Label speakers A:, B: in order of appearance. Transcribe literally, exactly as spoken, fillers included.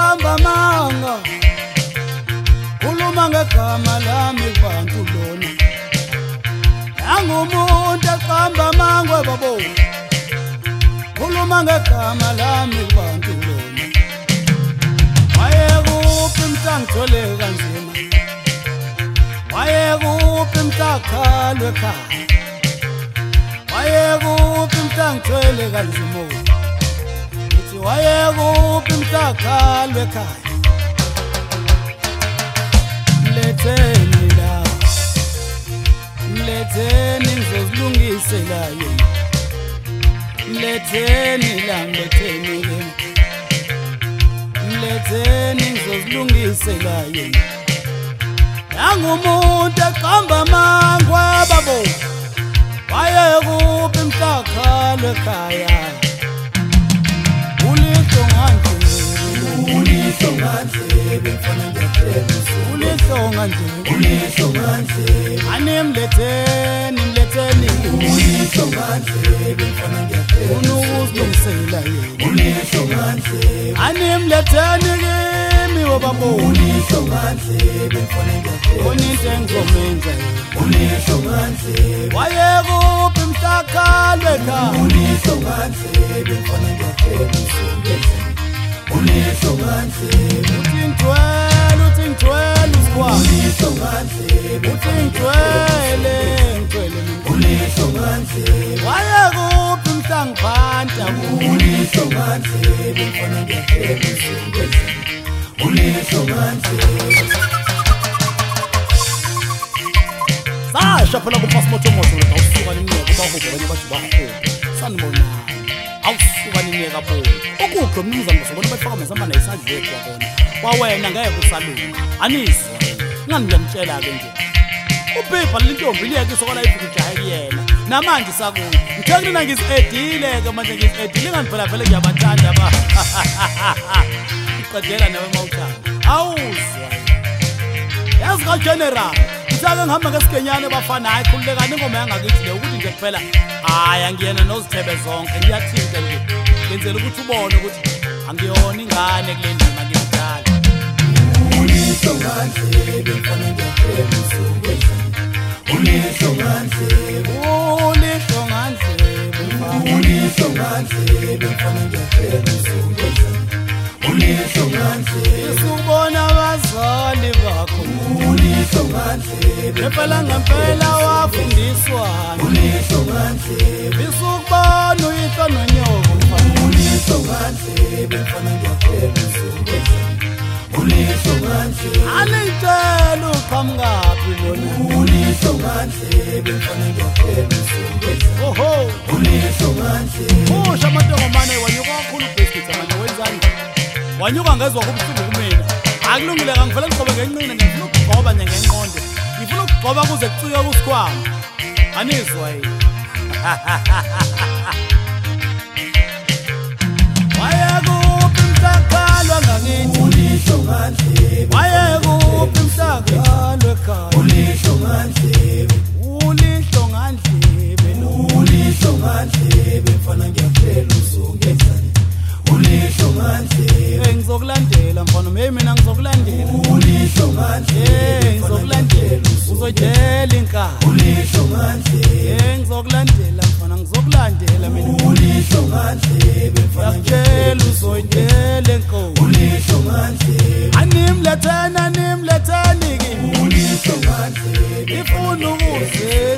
A: eqamba amanga khuluma ngegama lami kubantu lona nangumuntu eqamba amanga babo khuluma ngegama lami kubantu lona wayekuphi mhlangithole kanzima wayekuphi mhlakhalwe ekhaya wayekuphi mhlangithwele kanzima ngithi wayekuphi mhlakhalwe ekhaya mletheni la mletheni ngizozilungisela yena mletheni la mletheni mletheni ngizozilungisela yena nangumuntu eqamba amanga babo wayekuphi mhlakhalwe ekhaya ulihlo ngandle ulihlo ngandle befana ngiyaqhubisa ulihlo ngandle ulihlo ngandle animletheni mletheni ulihlo ngandle befana ngiyaqhubisa unukuzilungisela yena ulihlo ngandle animletheni kimi wobabo ulihlo ngandle befana ngiyaqhubisa uninto engizomenza ulihlo ngandle wayekuphi mhlakhalwe ekhaya ulihlo ngandle befana ngiyaqhubisa ulihlo ngandle uthi ngithwele uthi ngithwele usikwami ulihlo ngandle uthi ngithwele ngithwele ulihlo ngandle wayekuphi mhlangiphanta ulihlo ngandle befana ngiyaqhubisa ulihlo ngandle sasha phela kupasimotomoto la usuka niminyaka bahubo kanye bathi bahubo sanibonana awusuka niminyaka bo ukuphi mnumzana basibona befaka mezamana isandle kwabona kwawena ngeke usalunga anizwa ngani ngiyamtshela ke nje uphepha lentombi liyeke isokola ivuka ijahe kuyena namanje sakuyo ngithe kunina ngisedile ke manje ngisedile nganiphela vele ngiyabathanda ba iqedela nawe mawuthanda awuzwa yazi ka general Sake ngihamba ngesikhenyane bafana hayi khululekani ingoma yangakithi le ukuthi nje kuphela hayi angiyena nozithebe zonke ngiyathinta nje ngenzela ukuthi ubone ukuthi angiyona ingane kule ndima ngiyidala ulihlo ngandle befana ngiyaqhubisa ulihlo ngandle ulihlo ngandle ulihlo ngandle befana ngiyaqhubisa ulihlo ngandle isubona abazali bakho ulihlo ngandle phela ngempela wafundiswa ulihlo ngandle bisukubona uyihlo nonyoko ulihlo ngandle befana ngiyaqhubisa ulihlo ngandle anitshela uqhamukaphi bona ulihlo ngandle befana ngiyaqhubisa oho ulihlo ngandle usha amantongomane wanyuka kakhulu biscuit manje wenzani wanyuka ngezwe kubuhlungu kumina akulungile ngivela ngiqobe ngenqine ngifuna ukugqoba nje ngenqondo ngifuna ukugqoba kuze kucike kusikhwama anizwa yini wayekuphi mhlakhalwe ngakithi ulihlo ngandle wayekuphi mhlakhalwe ekhaya ulihlo ngandle ulihlo ngandle ulihlo ngandle befana ngiyaphela uzongezani ulihlo ngandle ngizokulandela mfana mina ngizokulandela ulihlo ngandle ngizokulandela uzojela inkani ulihlo ngandle ngizokulandela mfana ngizokulandela mina ulihlo ngandle befana ngiyakutshela uzojela enkosi ulihlo ngandle animlethena animletheni kimi ulihlo ngandle ifuna ukuze